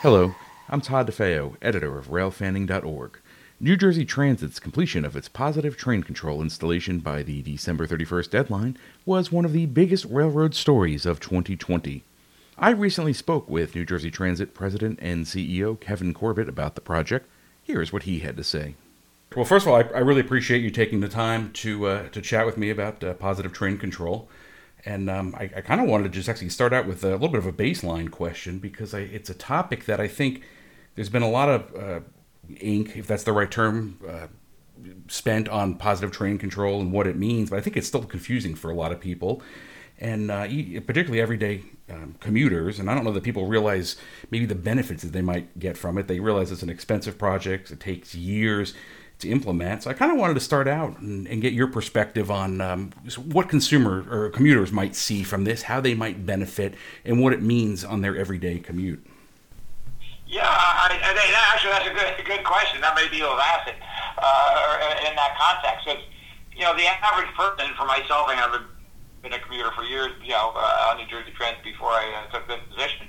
Hello, I'm Todd DeFeo, editor of RailFanning.org. New Jersey Transit's completion of its positive train control installation by the December 31st deadline was one of the biggest railroad stories of 2020. I recently spoke with New Jersey Transit President and CEO Kevin Corbett about the project. Here's what he had to say. Well, first of all, I really appreciate you taking the time to chat with me about positive train control. And I kind of wanted to just actually start out with a little bit of a baseline question because it's a topic that I think there's been a lot of ink, if that's the right term, spent on positive train control and what it means. But I think it's still confusing for a lot of people, and particularly everyday commuters. And I don't know that people realize maybe the benefits that they might get from it. They realize it's an expensive project. It takes years to implement. So I kind of wanted to start out and get your perspective on what consumer or commuters might see from this, how they might benefit, and what it means on their everyday commute. Yeah, actually that's a good question. That may be able to ask it in that context. Because, the average person, for myself, and I've been a commuter for years, on New Jersey Transit before I took this position,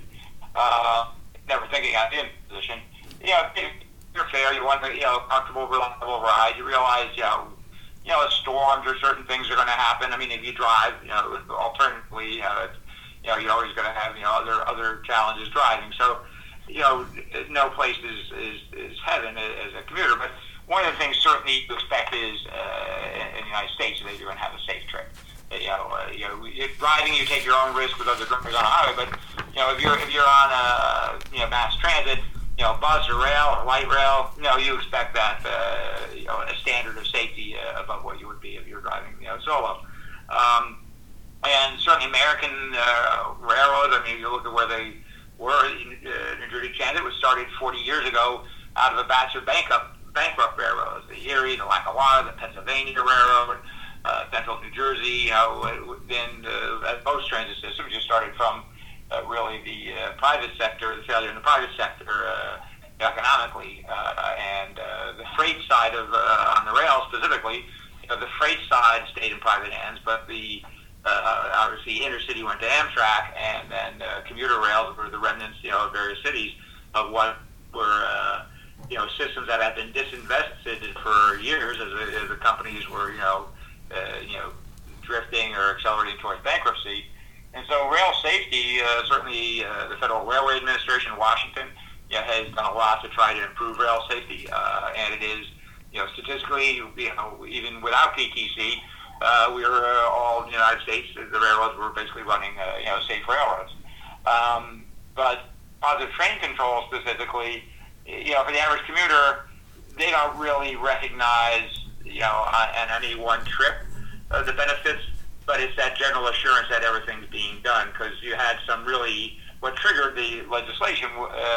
never thinking I'd be in this position. You're fair. You want a comfortable, reliable ride. You realize, storms or certain things are going to happen. I mean, if you drive, alternatively, you're always going to have, other challenges driving. So, no place is heaven as a commuter. But one of the things certainly you expect is in the United States that you're going to have a safe trip. Driving, you take your own risk with other drivers on the highway. But if you're on mass transit, bus or rail or light rail, you expect that, a standard of safety above what you would be if you're driving, solo. And certainly American railroads, I mean, you look at where they were. New Jersey Transit was started 40 years ago out of a batch of bankrupt railroads. The Erie, the Lackawanna, the Pennsylvania Railroad, Central New Jersey, then most transit systems just started from really the private sector, the failure in the private sector economically, and the freight side of on the rail specifically, the freight side stayed in private hands, but the obviously intercity went to Amtrak, and then commuter rails were the remnants, of various cities of what were systems that had been disinvested for years as the companies were drifting or accelerating towards bankruptcy. And so rail safety, certainly the Federal Railway Administration in Washington has done a lot to try to improve rail safety. And it is, statistically, even without PTC, we were all in the United States, the railroads were basically running, safe railroads. But positive train control specifically, for the average commuter, they don't really recognize, on any one trip, the benefits. But it's that general assurance that everything's being done, because you had some really, what triggered the legislation,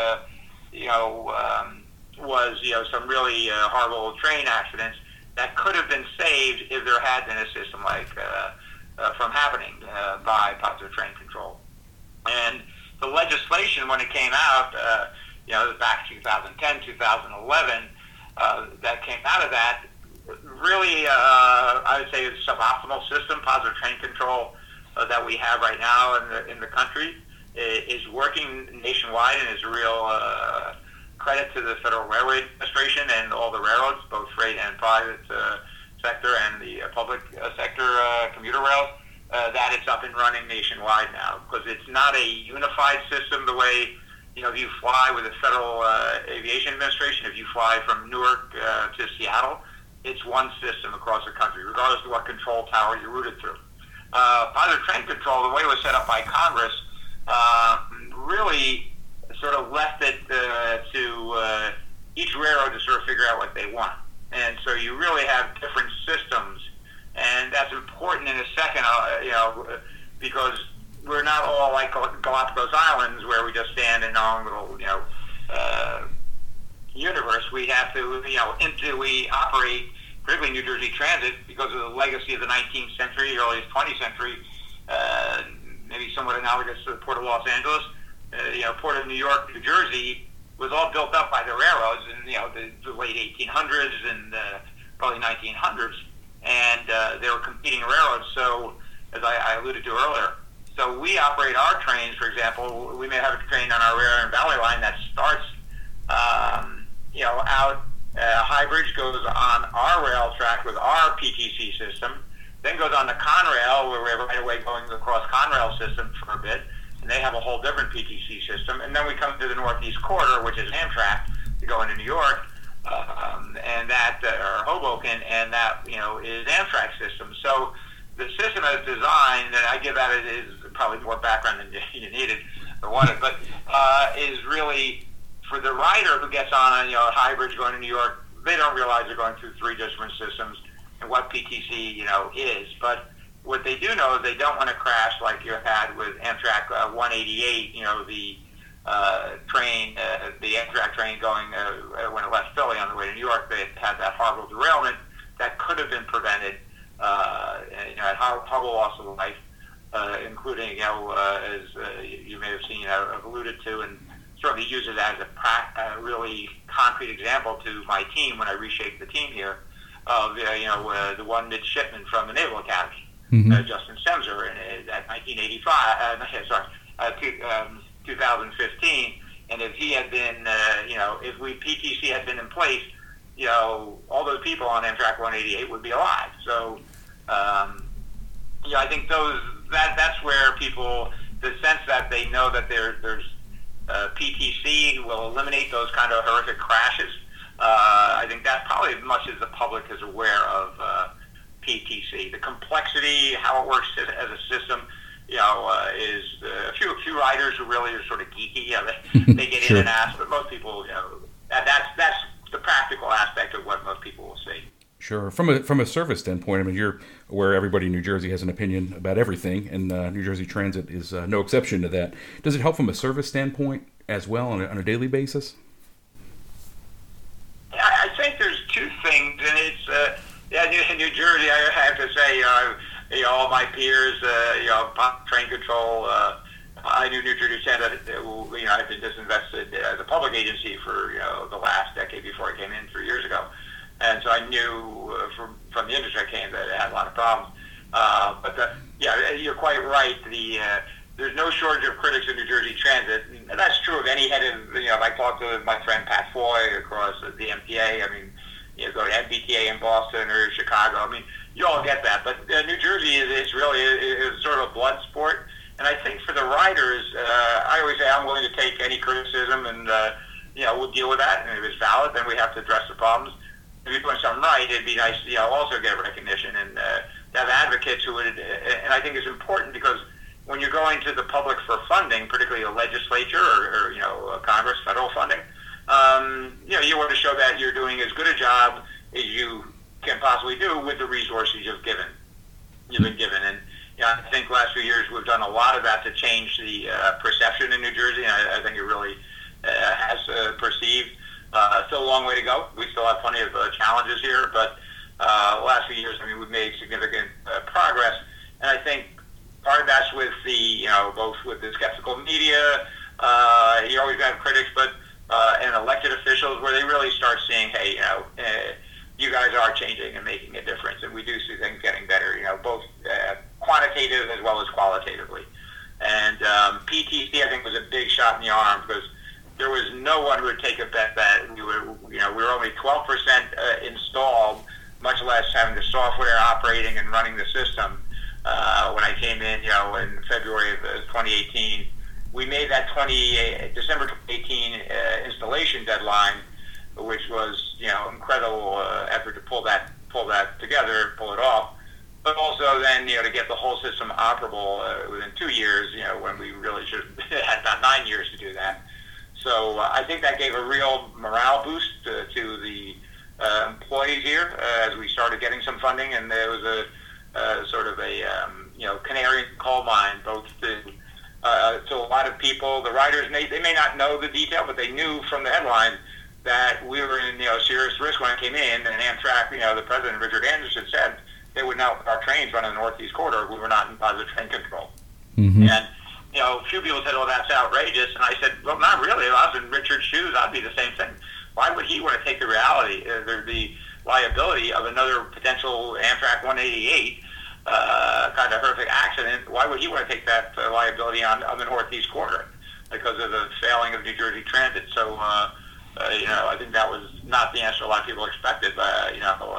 was some really horrible train accidents that could have been saved if there had been a system like from happening by positive train control. And the legislation, when it came out, back 2010, 2011, that came out of that. Really, I would say it's a suboptimal system. Positive train control that we have right now in the country is working nationwide, and is a real credit to the Federal Railway Administration and all the railroads, both freight and private sector and the public sector commuter rails, that it's up and running nationwide now. Because it's not a unified system the way, if you fly with the Federal Aviation Administration, if you fly from Newark to Seattle, it's one system across the country, regardless of what control tower you're routed through. Positive train control, the way it was set up by Congress, really sort of left it to each railroad to sort of figure out what they want. And so you really have different systems, and that's important in a second, because we're not all like Galapagos Islands where we just stand in our own little, universe. We have to, we operate, particularly New Jersey Transit, because of the legacy of the 19th century, earliest 20th century, maybe somewhat analogous to the Port of Los Angeles. Port of New York, New Jersey was all built up by the railroads in, the late 1800s and early 1900s, and they were competing railroads. So, as I alluded to earlier, So we operate our trains, for example. We may have a train on our Rear and Valley line that starts, out. High Bridge goes on our rail track with our PTC system, then goes on the Conrail, where we're right away going across Conrail system for a bit, and they have a whole different PTC system. And then we come to the Northeast Corridor, which is Amtrak, to go into New York, and that, or Hoboken, and that, is Amtrak system. So the system as designed, and I give that is probably more background than you needed or wanted, but is really for the rider who gets on High Bridge going to New York. They don't realize they're going through three different systems and what PTC is. But what they do know is they don't want to crash like you had with Amtrak 188. The train, the Amtrak train going when it left Philly on the way to New York. They had that horrible derailment that could have been prevented. Horrible loss of life, including, as you may have seen, I've alluded to, and certainly use it as a really concrete example to my team when I reshape the team here of, the one midshipman from the Naval Academy, Justin Semser, at 2015, and if he had been, if PTC had been in place, all those people on Amtrak 188 would be alive. So, I think that's where people, the sense that they know that there's PTC will eliminate those kind of horrific crashes. I think that's probably as much as the public is aware of PTC. The complexity, how it works as a system, is a few riders who really are sort of geeky. They get Sure. in and ask, but most people, that's the practical aspect of what most people will see. Sure. From a service standpoint, I mean, you're aware everybody in New Jersey has an opinion about everything, and New Jersey Transit is no exception to that. Does it help from a service standpoint as well on a daily basis? I think there's two things, and it's in New Jersey. I have to say, all my peers, train control. I knew New Jersey Transit. I've been disinvested as a public agency for the last decade before I came in 3 years ago. And so I knew from the industry I came that it had a lot of problems. You're quite right. There's no shortage of critics in New Jersey Transit. And that's true of any head of, if I talk to my friend Pat Foy across the MTA, go to MBTA in Boston or Chicago. You all get that. But New Jersey is really sort of a blood sport. And I think for the riders, I always say I'm willing to take any criticism and, we'll deal with that. And if it's valid, then we have to address the problems. If you're doing something right, it'd be nice to also get recognition and to have advocates who would, and I think it's important because when you're going to the public for funding, particularly a legislature or Congress, federal funding, you want to show that you're doing as good a job as you can possibly do with the resources you've been given. And I think last few years we've done a lot of that to change the perception in New Jersey, and I think it really has perceived. Still a long way to go. We still have plenty of challenges here, but the last few years, we've made significant progress. And I think part of that's with the, both with the skeptical media, you always have critics, but and elected officials where they really start seeing, hey, you guys are changing and making a difference, and we do see things getting better, both quantitative as well as qualitatively. And PTC, I think, was a big shot in the arm because there was no one who would take a bet that we were only 12% installed, much less having the software operating and running the system. When I came in, in February of 2018, we made that December 2018 installation deadline, which was incredible effort to pull that together, pull it off. But also then to get the whole system operable within 2 years, when we really should have had about 9 years to do that. So I think that gave a real morale boost to the employees here as we started getting some funding, and there was a sort of a canary in the coal mine, both to a lot of people. The riders, they may not know the detail, but they knew from the headlines that we were in serious risk when I came in. And Amtrak, the president Richard Anderson said they would not our trains run in the Northeast Corridor if we were not in positive train control. Mm-hmm. And a few people said, "Oh, that's outrageous," and I said, "Well, not really. If I was in Richard's shoes, I'd be the same thing. Why would he want to take the liability of another potential Amtrak 188 kind of horrific accident, why would he want to take that liability on the Northeast corridor because of the failing of New Jersey Transit? So, I think that was not the answer a lot of people expected. But,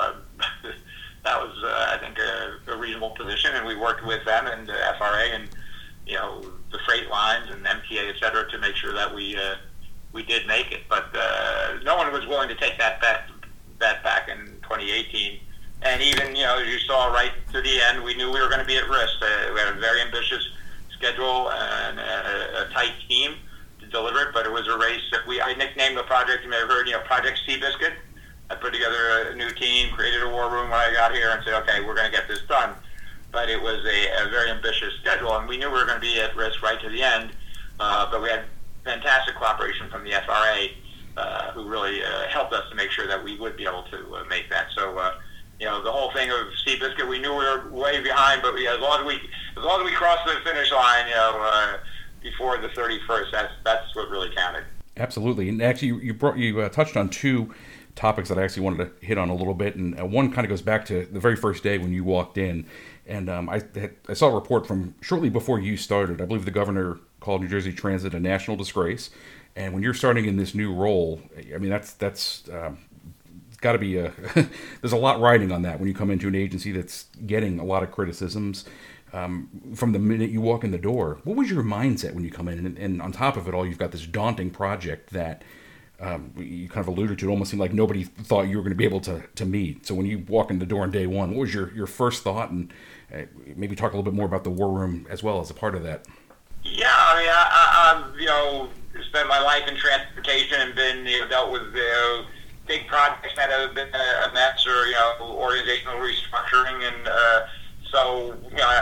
that was, I think, a reasonable position, and we worked with them and the FRA and, the freight lines and MTA, et cetera, to make sure that we did make it. But no one was willing to take that bet back in 2018. And even, as you saw right to the end, we knew we were going to be at risk. We had a very ambitious schedule and a tight team to deliver it, but it was a race that I nicknamed the project, you may have heard, Project Seabiscuit. I put together a new team, created a war room when I got here, and said, okay, we're going to get this done. But it was a very ambitious schedule, and we knew we were going to be at risk right to the end, but we had fantastic cooperation from the FRA, who really helped us to make sure that we would be able to make that. So, the whole thing of Seabiscuit, we knew we were way behind, but as long as we crossed the finish line, before the 31st, that's what really counted. Absolutely, and actually, you touched on two topics that I actually wanted to hit on a little bit, and one kind of goes back to the very first day when you walked in, and I saw a report from shortly before you started. I believe the governor called New Jersey Transit a national disgrace, and when you're starting in this new role, I mean that's got to be there's a lot riding on that when you come into an agency that's getting a lot of criticisms from the minute you walk in the door. What was your mindset when you come in? And on top of it all, you've got this daunting project that you kind of alluded to. It almost seemed like nobody thought you were going to be able to meet. So when you walk in the door on day one, what was your first thought? And maybe talk a little bit more about the war room as well as a part of that. Yeah, I spent my life in transportation and been dealt with big projects that have been a mess or organizational restructuring, and so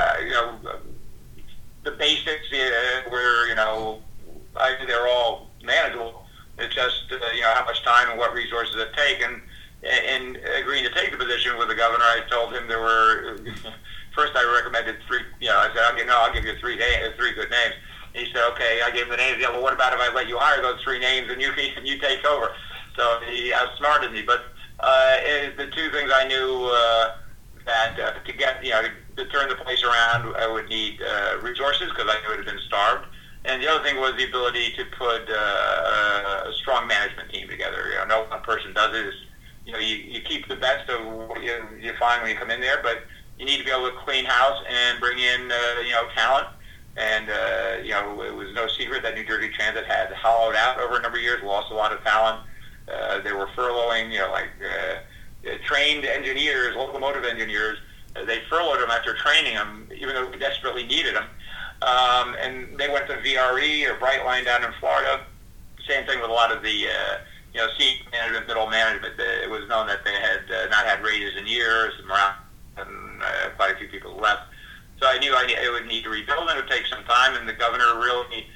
the basics were I think they're all manageable. It's just how much time and what resources it take. And in agreeing to take the position with the governor, I told him there were first I recommended three. I said, I'll give you three good names. And he said, okay. I gave him the names. Yeah, well, what about if I let you hire those three names and you take over? So he outsmarted me. But the two things I knew that to get to turn the place around, I would need resources because I knew it had been starved. And the other thing was the ability to put a strong management team together. No one person does it. You keep the best of what you find when you come in there, but you need to be able to clean house and bring in talent. And it was no secret that New Jersey Transit had hollowed out over a number of years, lost a lot of talent. They were furloughing, trained engineers, locomotive engineers. They furloughed them after training them, even though we desperately needed them. And they went to VRE or Brightline down in Florida. Same thing with a lot of the, senior management, middle management. It was known that they had not had raises in years, and quite a few people left. So I knew I would need to rebuild, and it would take some time. And the governor really,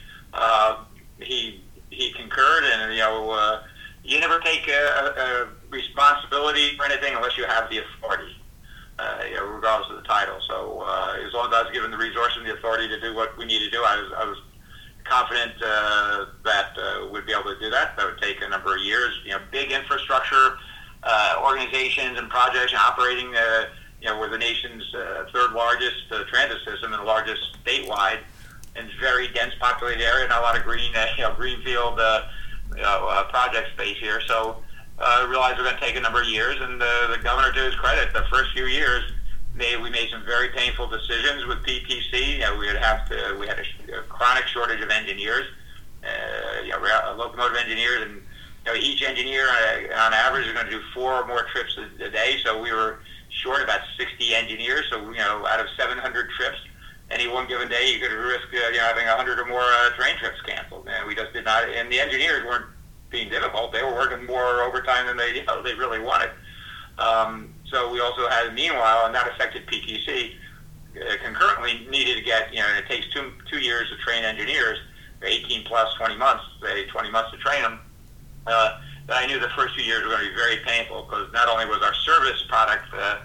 he concurred, and you never take a responsibility for anything unless you have the authority. Regardless of the title. So as long as I was given the resources and the authority to do what we need to do, I was confident that we'd be able to do that. That would take a number of years. Big infrastructure organizations and projects operating. We're the nation's third largest transit system and the largest statewide, and very dense populated area. Not a lot of greenfield project space here. So. Realized we're going to take a number of years, and the governor, to his credit, the first few years, we made some very painful decisions with PTC. We had a chronic shortage of engineers, locomotive engineers, and each engineer on average is going to do 4 or more trips a day. So we were short about 60 engineers. So out of 700 trips, any one given day, you could risk having 100 or more train trips canceled. And we just did not. And the engineers weren't being difficult. They were working more overtime than they really wanted. So we also had, meanwhile, and that affected PTC, concurrently needed to get, it takes two years to train engineers, 18 plus 20 months, 20 months to train them. That I knew the first few years were going to be very painful because not only was our service product,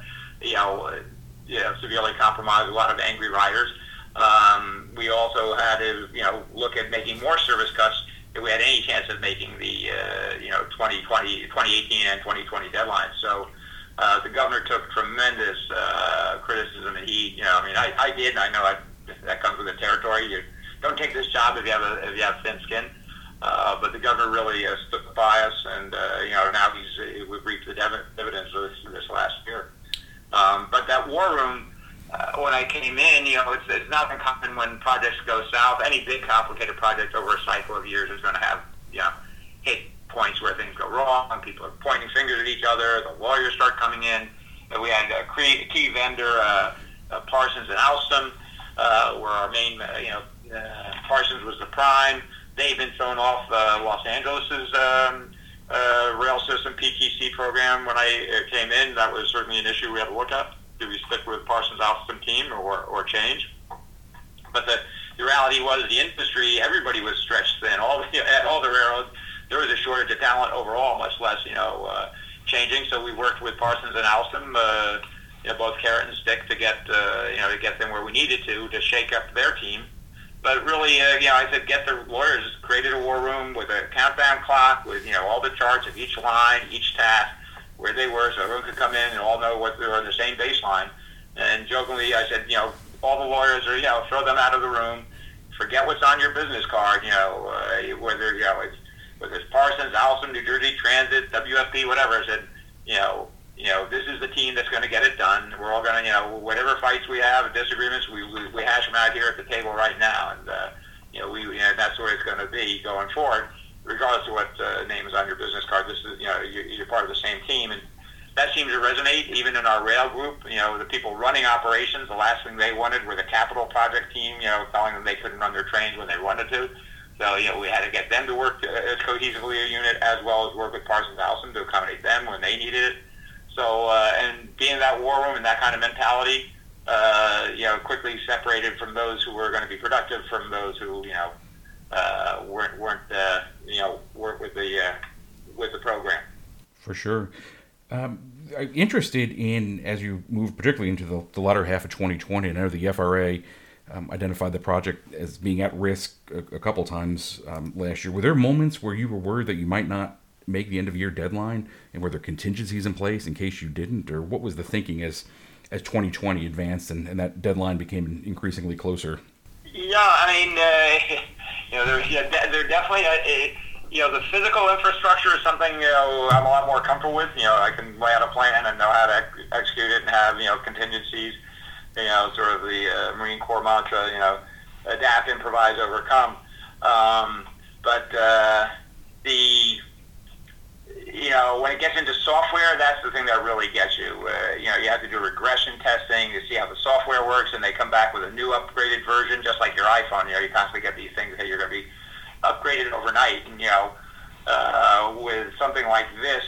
severely compromised, a lot of angry riders. We also had to, look at making more service cuts if we had any chance of making the 2018 and 2020 deadlines. So the governor took tremendous criticism, and he did, and I know that comes with the territory. You don't take this job if you have thin skin. But the governor really stood by us, and now we've reaped the dividends of this last year. But that war room, when I came in, it's not uncommon when projects go south. Any big complicated project over a cycle of years is going to have hit points where things go wrong. People are pointing fingers at each other. The lawyers start coming in. And we had a key vendor, Parsons and Alstom, were our main. Parsons was the prime. They've been thrown off Los Angeles's rail system PTC program when I came in. That was certainly an issue we had to look at. Do we stick with Parsons Alstom team or change? But the reality was the industry, everybody was stretched thin. At all the railroads, there was a shortage of talent overall, much less changing. So we worked with Parsons and Alstom, both carrot and stick, to get them where we needed to shake up their team. But really, I said, get the lawyers, created a war room with a countdown clock, with all the charts of each line, each task, where they were, so everyone could come in and all know what they were on the same baseline. And jokingly, I said, all the lawyers are, throw them out of the room, forget what's on your business card, whether it's Parsons, Alstom, New Jersey Transit, WFP, whatever. I said, this is the team that's going to get it done. We're all going to, whatever fights we have, disagreements, we hash them out here at the table right now, and that's where it's going to be going forward, regardless of what name is on your business card. This is, you're part of the same team, and that seems to resonate even in our rail group. The people running operations, the last thing they wanted were the capital project team, telling them they couldn't run their trains when they wanted to. So, we had to get them to work as cohesively a unit, as well as work with Parsons Alstom to accommodate them when they needed it. So, and being in that war room and that kind of mentality, quickly separated from those who were going to be productive from those who, weren't with the program. For sure. I'm interested in, as you move particularly into the latter half of 2020, I know the FRA identified the project as being at risk a couple times last year. Were there moments where you were worried that you might not make the end of year deadline, and were there contingencies in place in case you didn't, or what was the thinking as 2020 advanced and that deadline became increasingly closer? Yeah, I mean, there definitely, the physical infrastructure is something, I'm a lot more comfortable with. I can lay out a plan and know how to execute it and have, contingencies, sort of the Marine Corps mantra, adapt, improvise, overcome. But when it gets into software, that's the thing that really gets you. You have to do regression testing to see how the software works, and they come back with a new upgraded version, just like your iPhone. You constantly get these things that you're going to be upgraded overnight. And, with something like this,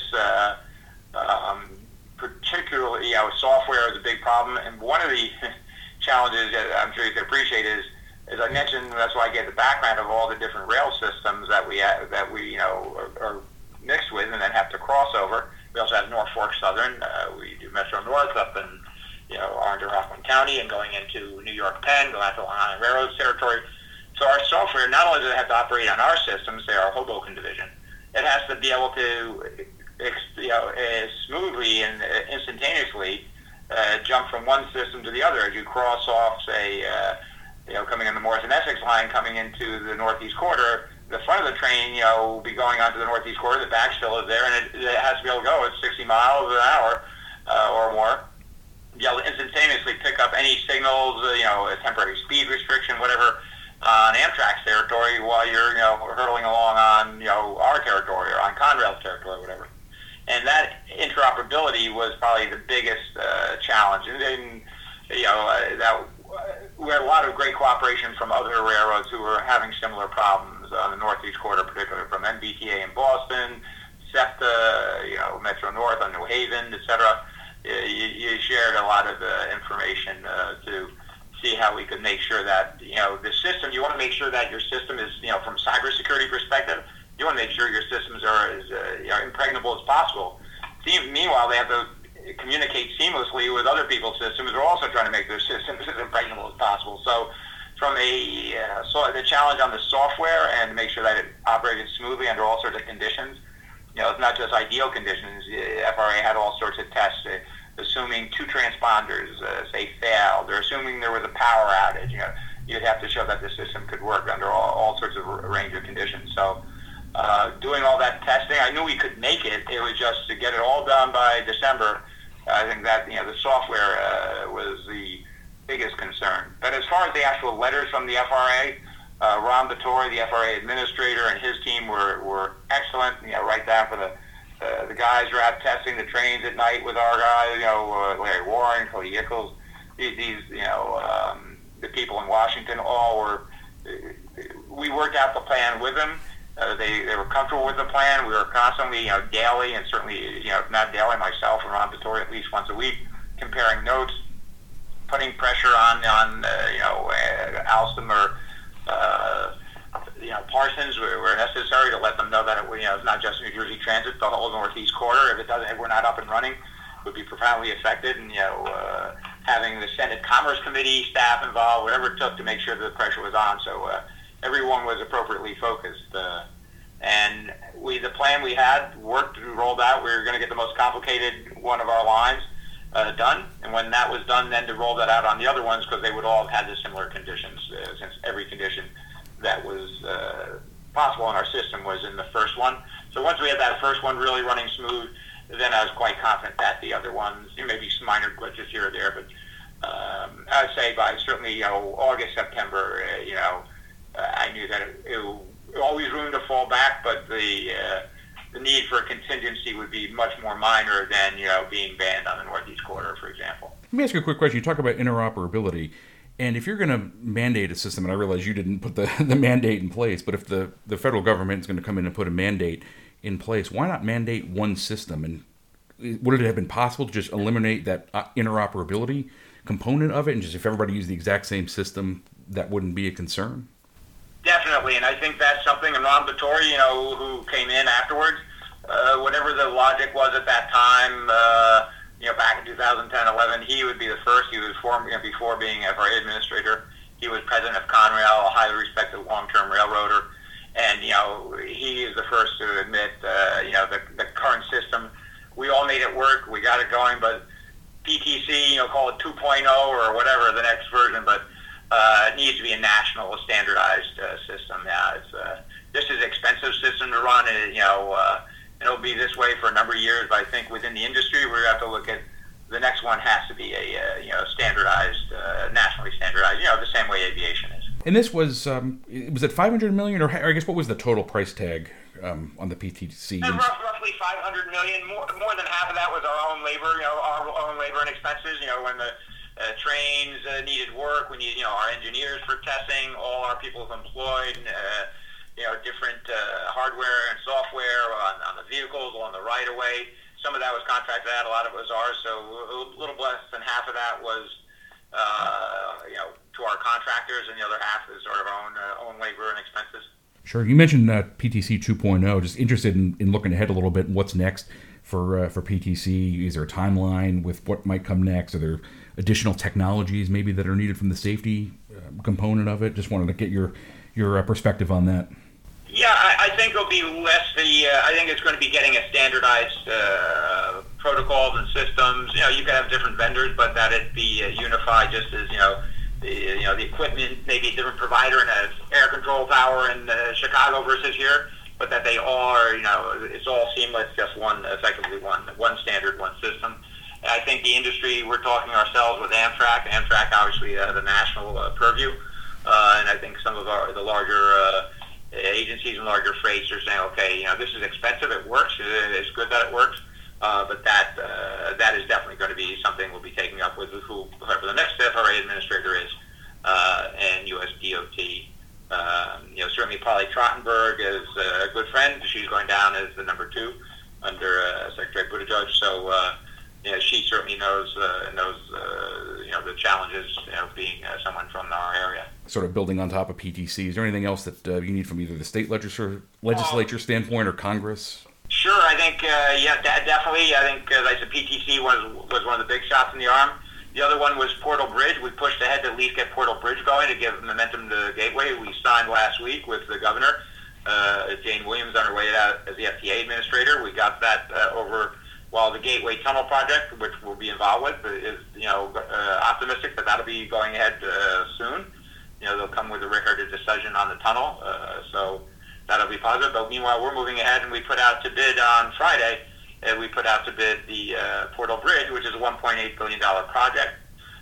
particularly, software is a big problem. And one of the challenges that I'm sure you can appreciate is, as I mentioned, that's why I get the background of all the different rail systems that we are mixed with and then have to cross over. We also have Norfolk Southern. We do Metro North up in Orange and Rockland County, and going into New York Penn, going out to Long Island Railroad's territory. So our software, not only does it have to operate on our systems, say our Hoboken division, it has to be able to smoothly and instantaneously jump from one system to the other as you cross off, say, coming in the Morris and Essex line, coming into the Northeast Corridor. The front of the train, will be going onto the Northeast Corridor. The back still is there, and it has to be able to go at 60 miles an hour or more. Be able to instantaneously pick up any signals, a temporary speed restriction, whatever, on Amtrak's territory while you're, hurtling along on, our territory or on Conrail's territory, whatever. And that interoperability was probably the biggest challenge. And that we had a lot of great cooperation from other railroads who were having similar problems on the Northeast Corridor, particularly from MBTA in Boston, SEPTA, Metro North on New Haven, etc. You shared a lot of information to see how we could make sure that, the system, you want to make sure that your system is, from a cybersecurity perspective, you want to make sure your systems are as impregnable as possible. Meanwhile, they have to communicate seamlessly with other people's systems. They're also trying to make their systems as impregnable as possible. So from the challenge on the software and make sure that it operated smoothly under all sorts of conditions, it's not just ideal conditions. The FRA had all sorts of tests assuming two transponders, say, failed, or assuming there was a power outage. You'd have to show that the system could work under all sorts of range of conditions. So doing all that testing, I knew we could make it. It was just to get it all done by December. I think that the software was the biggest concern. But as far as the actual letters from the FRA, Ron Vittori, the FRA administrator, and his team were excellent. Right down for the guys who are out testing the trains at night with our guys. Larry Warren, Cody Ickles, these the people in Washington, all were. We worked out the plan with them. They were comfortable with the plan. We were constantly, daily, and certainly, not daily, myself and Ron Vittori at least once a week, comparing notes, putting pressure on Alstom or Parsons where necessary to let them know that it's not just New Jersey Transit, the whole Northeast corridor. If we're not up and running, would be profoundly affected. And having the Senate Commerce Committee staff involved, whatever it took to make sure that the pressure was on. So everyone was appropriately focused. And the plan we had worked, rolled out. We were going to get the most complicated one of our lines done, and when that was done, then to roll that out on the other ones, because they would all have had the similar conditions, since every condition that was possible in our system was in the first one. So once we had that first one really running smooth, then I was quite confident that the other ones, maybe some minor glitches here or there, but I'd say by certainly August, September, I knew that it always room to fall back, but the need for a contingency would be much more minor than being banned on the Northeast corridor, for example. Let me ask you a quick question. You talk about interoperability, and if you're going to mandate a system, and I realize you didn't put the mandate in place, but if the federal government is going to come in and put a mandate in place, why not mandate one system? And would it have been possible to just eliminate that interoperability component of it, and just if everybody used the exact same system, that wouldn't be a concern? Definitely, and I think that's something, and Ron Vittori, who came in afterwards, whatever the logic was at that time, back in 2010, 11, he would be the first. He was formed, before being FRA administrator. He was president of Conrail, a highly respected long-term railroader, and, he is the first to admit, the current system, we all made it work, we got it going, but PTC, call it 2.0 or whatever, the next version, but it needs to be a national, standardized system. Yeah, it's just an expensive system to run. It'll be this way for a number of years, but I think within the industry, we're going to have to look at the next one has to be a standardized, nationally standardized, the same way aviation is. And this was it $500 million, or I guess what was the total price tag on the PTC? Roughly $500 million. More than half of that was our own labor, our own labor and expenses. When the trains needed work, we needed, our engineers for testing, all our people employed, different hardware and software on the vehicles, on the right-of-way. Some of that was contracted out, a lot of it was ours, so a little less than half of that was, to our contractors, and the other half is sort of our own labor and expenses. Sure. You mentioned PTC 2.0. Just interested in looking ahead a little bit. What's next for PTC? Is there a timeline with what might come next? Are there additional technologies maybe that are needed from the safety component of it? Just wanted to get your perspective on that. Yeah, I think it'll be less I think it's going to be getting a standardized protocols and systems. You can have different vendors, but that it be unified, just as the equipment, maybe a different provider in an air control tower in Chicago versus here, but that they are, it's all seamless, just effectively one standard, one system. And I think the industry, we're talking ourselves with Amtrak obviously the national purview, and I think some of the larger agencies and larger freights are saying, okay, this is expensive, it works, it's good that it works, but that is definitely going to be something we'll be taking up with whoever the next FRA administrator is, and USDOT. Certainly Polly Trottenberg is a good friend. She's going down as the number 2 under Secretary Buttigieg. So, she certainly knows the challenges being someone from our area. Sort of building on top of PTC. Is there anything else that you need from either the state legislature standpoint or Congress? Sure, I think definitely. I think as I said, PTC was one of the big shots in the arm. The other one was Portal Bridge. We pushed ahead to at least get Portal Bridge going to give momentum to the Gateway. We signed last week with the governor, Jane Williams, on her way out as the FTA administrator. We got that over while the Gateway Tunnel project, which we'll be involved with, is optimistic that that'll be going ahead soon. They'll come with a record of decision on the tunnel, so that'll be positive. But meanwhile, we're moving ahead, and we put out to bid on Friday. We put out to bid the Portal Bridge, which is a $1.8 billion project.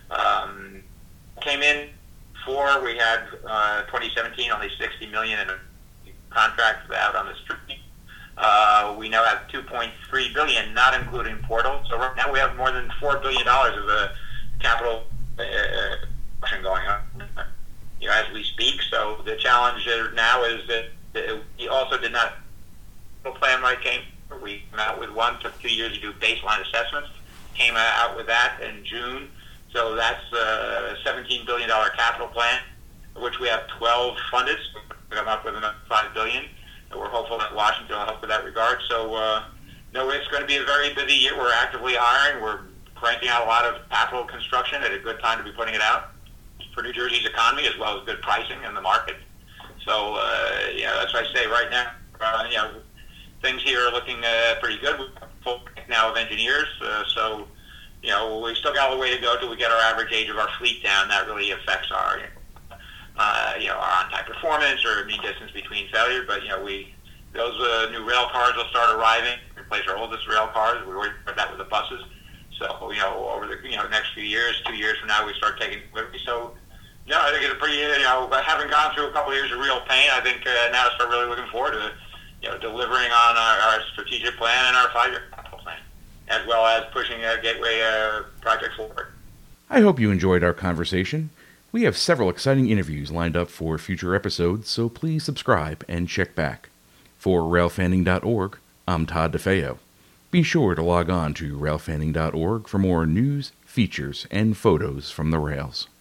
Came in for, we had 2017 only $60 million in a contract out on the street. We now have $2.3 billion, not including Portal. So right now we have more than $4 billion of capital going on, as we speak. So the challenge now is that we also did not plan when it came. We came out with one, took 2 years to do baseline assessments, came out with that in June. So that's a $17 billion capital plan, which we have 12 funded. So we come up with another $5 billion. And we're hopeful that Washington will help with that regard. So, no, it's going to be a very busy year. We're actively hiring. We're cranking out a lot of capital construction at a good time to be putting it out for New Jersey's economy, as well as good pricing in the market. So, that's what I say right now. Things here are looking pretty good. We're full now of engineers. So, we still got a little way to go till we get our average age of our fleet down. That really affects our our on-time performance or mean distance between failure. But, those new rail cars will start arriving, replace our oldest rail cars. We already did that with the buses. So, over the next few years, 2 years from now, we start taking delivery. So, I think it's a pretty, having gone through a couple of years of real pain, I think now I start really looking forward to, delivering on our strategic plan and our 5-year capital plan, as well as pushing Gateway projects forward. I hope you enjoyed our conversation. We have several exciting interviews lined up for future episodes, so please subscribe and check back. For railfanning.org, I'm Todd DeFeo. Be sure to log on to railfanning.org for more news, features, and photos from the rails.